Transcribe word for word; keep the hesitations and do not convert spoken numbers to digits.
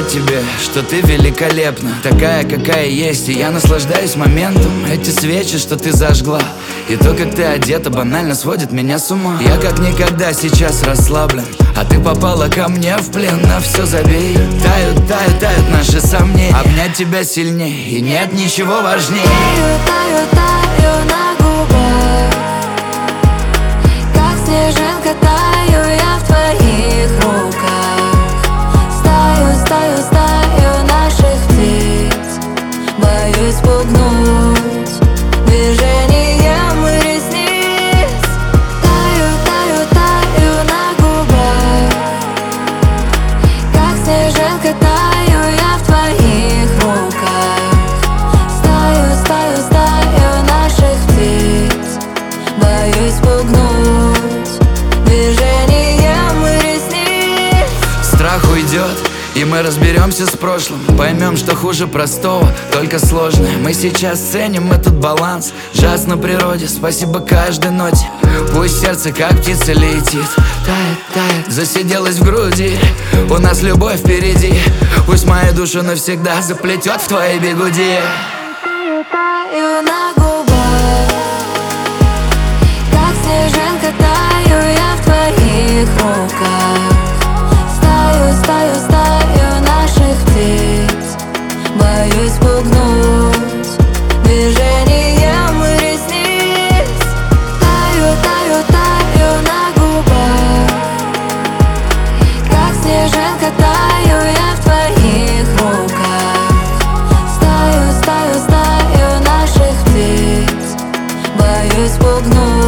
тебе, что ты великолепна, такая, какая есть, и я наслаждаюсь моментом. Эти свечи, что ты зажгла, и то, как ты одета, банально сводит меня с ума. Я как никогда сейчас расслаблен, а ты попала ко мне в плен. На все забей, тают, тают, тают наши сомнения. Обнять тебя сильней, и нет ничего важнее. Таю, таю, таю на губах, как снежинка таю я в твоих руках. Стаю, стаю, стаю наших птиц, боюсь спугнуть движением ресниц. Таю, таю, таю на губах, как снежинка таю я в твоих руках. Стаю, стаю, стаю наших птиц, боюсь спугнуть движением ресниц. Страх уйдет, и мы разберемся с прошлым. Поймем, что хуже простого, только сложное. Мы сейчас ценим этот баланс. Джаз на природе, спасибо каждой ноте. Пусть сердце как птица летит, тает, тает, засиделась в груди. У нас любовь впереди, пусть мою душу навсегда заплетет в твои бигуди. Таю на губах, как снежинка таю я в твоих руках. Стаю, стаю, стаю наших птиц, боюсь спугнуть движением ресниц. Таю, таю, таю на губах, как снежинка таю я в твоих руках. Стаю, стаю, стаю наших птиц, боюсь спугнуть